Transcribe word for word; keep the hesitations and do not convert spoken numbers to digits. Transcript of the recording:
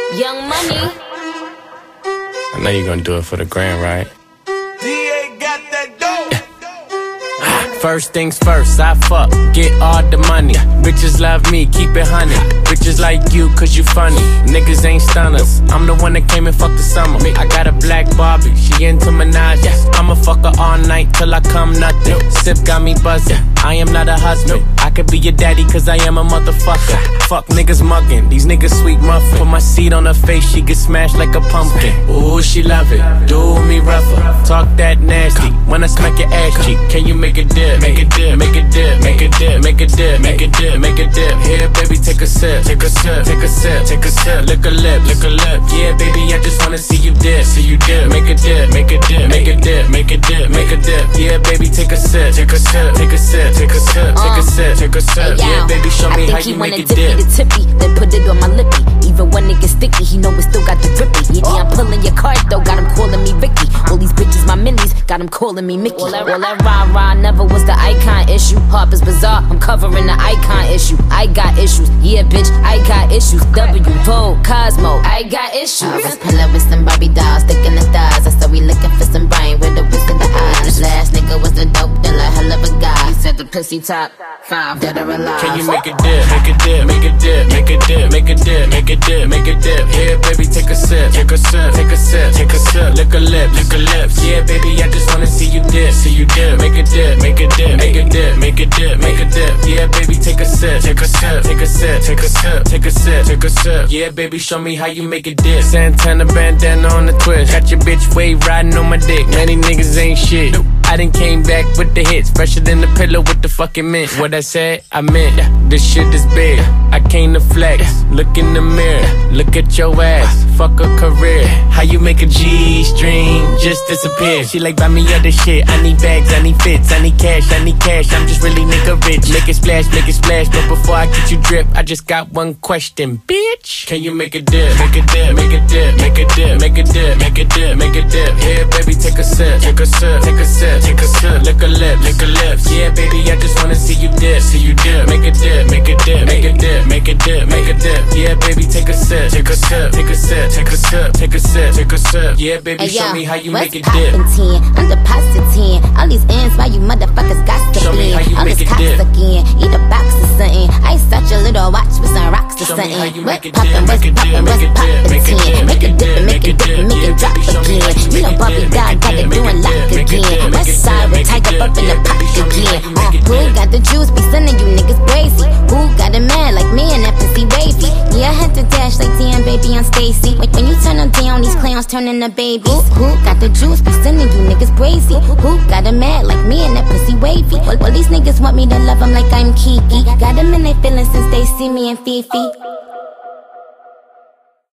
Young Money. I know you're gonna do it for the grand, right? D A got that dope. First things first, I fuck, get all the money. Bitches love me, keep it honey. Bitches like you, cause you funny. Niggas ain't stunners. I'm the one that came and fucked the summer. I got a black Barbie, she into Minaj. I'ma fuck her all night till I come nothing. Sip got me buzzing, I am not a husband. I could be your daddy cause I am a motherfucker. Fuck niggas mugging, these niggas sweet muffin. Put my seed on her face, she get smashed like a pumpkin. Ooh, she love it, do me rougher. Talk that nasty, when I smack your ass cheek. Can you make it dip? Make it dip, make it dip, make it dip, make it dip, make it dip, make it dip. Here, baby, take a sip, take a sip, take a sip, take a sip. Lick a lip, lick a lip. Yeah, baby, I just wanna see you dip, see you dip. Make it dip, make it dip, make it dip, make it dip, make it dip. Yeah, baby, take a sip, take a sip, take a sip, take a sip, take a sip, take a sip. Yeah, baby, show me how you make it dip. I think he wanna dippy the tippy, then put it on my lippy. Even when it gets sticky, he know it still got the drippy. Yeah, yeah, I'm pulling your card though, got him calling me Ricky. All these bitches my minis, got him calling me Mickey. All that, all that rah-rah never was the icon issue. Harper's Bazaar, I'm covering the icon issue. I got issues, yeah bitch, I got issues. W, Vogue, Cosmo, I got issues. I was pulling with some Barbie dolls, sticking the stars. I said we looking for some brain with a whisk of the eyes. This last nigga was the dope dealer, hell of a guy. He said the pussy top five, dead or alive. Can you make it dip, make it dip, make it dip, make it dip, make it dip, make it dip, make it dip. Here, baby, take a sip, take a sip, take a sip, take a sip. Lick a lip, lick a lip. Yeah, baby, I just wanna see you dip, see you dip. Make it dip, make it dip, make it dip, make it dip, make it dip. Yeah, baby, take a sip, take a sip, take a sip, take a sip, take a sip, take a sip. Yeah, baby, show me how you make it dip. Santana bandana on the twist, got your bitch wave riding on my dick. Many niggas ain't shit. I done came back with the hits, fresher than the pillow with the fucking mint. What I said, I meant. This shit is big. I came to flex. Look in the mirror, look at your ass. Fuck a career. How you make a G-string just disappear? She like, buy me other shit. I need bags, I need fits, I need cash, I need cash. I'm just really nigga rich. Make it splash, make it splash. But before I get you drip, I just got one question, bitch. Can you make it dip? Make it dip, make it dip, make it dip, make it dip, make it dip, make it dip. Here, baby, take a sip, take a sip, take a sip, take a sip. Lick a lip, lick a lip. Yeah, baby, I just wanna see you dip, see you dip. Make it dip, make it dip, make it dip, make it dip, make it dip. Yeah, baby, take a sip, take a sip, take a sip, take a sip, take a sip, take a sip. Yeah, baby, hey, show yo, me how you what's make it dip. ten? I'm depositing all these ends, why you motherfuckers got to Show me how you all make this it cops dip. again, eat a box or something. I such a little watch with some rocks or Show me something. how you What make it poppin', dip, what's make it dip, poppin', make what's it dip, poppin', make it ten? dip, Make it make dip, it make it dip, dip, make yeah, it drop baby, show me how again. you You know make it Bobby dip, God make got it it dip, doing make it lock dip, make it again. dip, West make it side dip, with make it Tiger dip, up in the yeah, pot baby, show me how again. you Uh, make it Who dip. got the juice? Be sending you niggas crazy. Who got a man like me and that pussy wavy? Yeah, I had to dash like damn baby on Stacy. When, when you turn them down, these clowns turn into babies. Who, who got the juice? Be sending you niggas crazy. Who got a man like me and that pussy wavy? Well, well, these niggas want me to love them like I'm Kiki. Got them in their feelings since they see me and Fifi.